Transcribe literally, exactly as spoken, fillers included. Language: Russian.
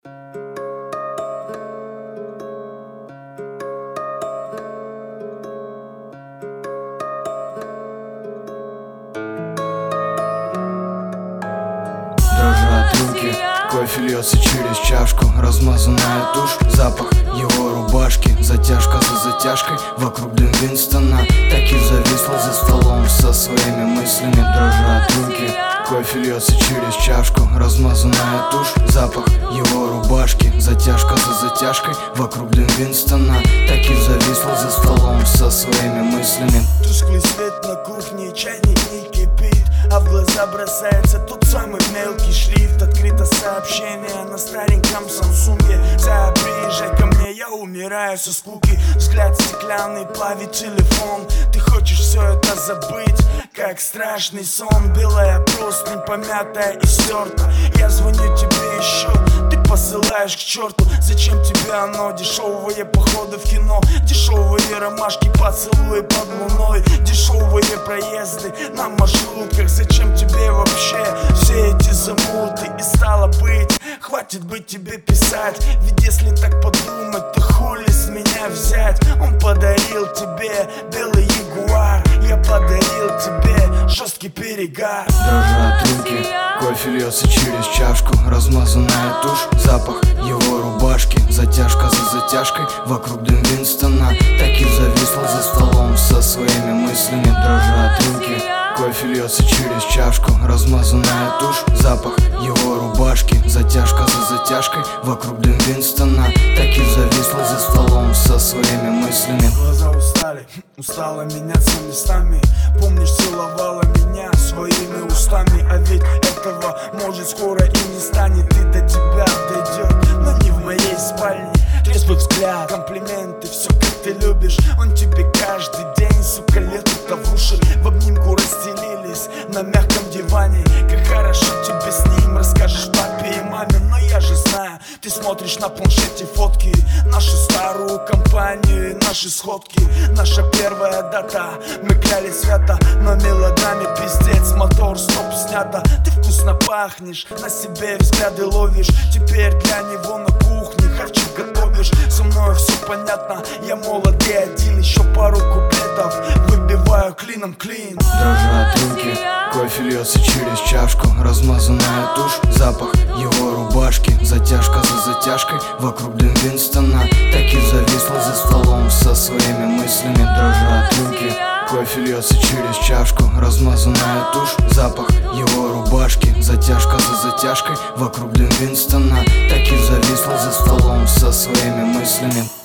Дрожат руки, кофе льется через чашку, размазанная тушь, запах его рубашки, затяжка за затяжкой, вокруг дым Винстона. Так и зависла за столом со своими мыслями. Дрожат руки, кофе льется через чашку, размазанная тушь, запах его рубашки, затяжка за затяжкой, вокруг дым Винстона. Так и зависла за столом со своими мыслями. Тусклый свет на кухне, чайник не кипит, а в глаза бросается тот самый мелкий шрифт. Открыто сообщение на стареньком Самсунге: «Зая, приезжай ко мне, я умираю со скуки». Взгляд стеклянный плавит телефон. Ты хочешь все это забыть, как страшный сон. Белая простынь, помятая и стерта. Я звоню тебе еще, ты посылаешь к черту. Зачем тебе оно? Дешевые походы в кино, дешевые ромашки, поцелуи под луной, дешевые проезды на маршрутках. Зачем тебе вообще все эти замуты? И стало быть, хватит быть тебе писать. Ведь если так подумать, то хули с меня взять? Он подарил тебе белый ягуар, я подарил тебе жесткий перегар. Дрожат руки, кофе льется через чашку, размазанная тушь, запах его рубашки, затяжка за затяжкой, вокруг дым Винстона. Так и зависла за столом со своими мыслями. Дрожат руки, кофе льется через чашку, размазанная тушь, запах его рубашки, затяжка за затяжкой, вокруг дым Винстона. Так и зависла за столом со своими мыслями. Глаза устали, устала меняться местами. Помнишь, целовала меня своими устами. А ведь этого может скоро и не станет. И до тебя дойдет, но не в моей спальне. Трезвый взгляд, комплименты, все как ты любишь. Он тебе каждый день, сука, лето-то в уши. В обнимку расстелились на мягком диване. Как хорошо тебе с ним, расскажешь папе и маме. Но я же знаю, ты смотришь на планшете фотки, нашу старую компанию, наши сходки. Наша первая дата, мы кляли свято, но мелодраме пиздец, мотор стоп снято. Ты вкусно пахнешь, на себе взгляды ловишь. Теперь для него на кухне харчик готовишь. Со мной все понятно, я молод и один. Еще пару куплетов выбиваю клином клин. Дрожат руки, кофе льется через чашку, размазанная тушь, запах его рубашки, затяжка за затяжкой, вокруг дым Винстона. Так и зависла за столом со своими мыслями. Дрожат руки, кофе льется через чашку, размазанная тушь, запах его рубашки, затяжка за затяжкой, вокруг дым Винстона. Так и зависла за столом со своими мыслями.